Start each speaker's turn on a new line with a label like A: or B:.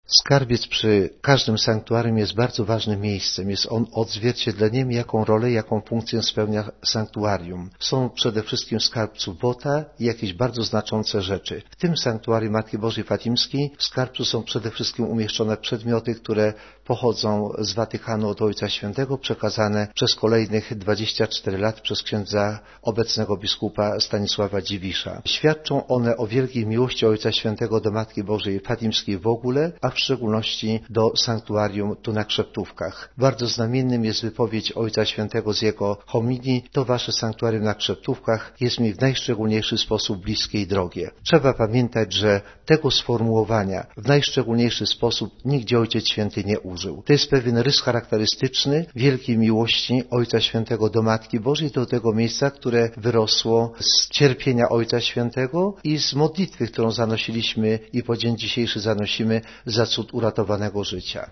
A: Skarbiec przy każdym sanktuarium jest bardzo ważnym miejscem. Jest on odzwierciedleniem, jaką rolę, jaką funkcję spełnia sanktuarium. Są przede wszystkim w skarbcu bota i jakieś bardzo znaczące rzeczy. W tym sanktuarium Matki Bożej Fatimskiej w skarbcu są przede wszystkim umieszczone przedmioty, które pochodzą z Watykanu od Ojca Świętego, przekazane przez kolejnych 24 lat przez księdza obecnego biskupa Stanisława Dziwisza. Świadczą one o wielkiej miłości Ojca Świętego do Matki Bożej Fatimskiej w ogóle, a w szczególności do sanktuarium tu na Krzeptówkach. Bardzo znamiennym jest wypowiedź Ojca Świętego z jego homilii: to wasze sanktuarium na Krzeptówkach jest mi w najszczególniejszy sposób bliskie i drogie. Trzeba pamiętać, że tego sformułowania w najszczególniejszy sposób nigdzie Ojciec Święty nie użył. To jest pewien rys charakterystyczny wielkiej miłości Ojca Świętego do Matki Bożej, do tego miejsca, które wyrosło z cierpienia Ojca Świętego i z modlitwy, którą zanosiliśmy i po dzień dzisiejszy zanosimy za cud uratowanego życia.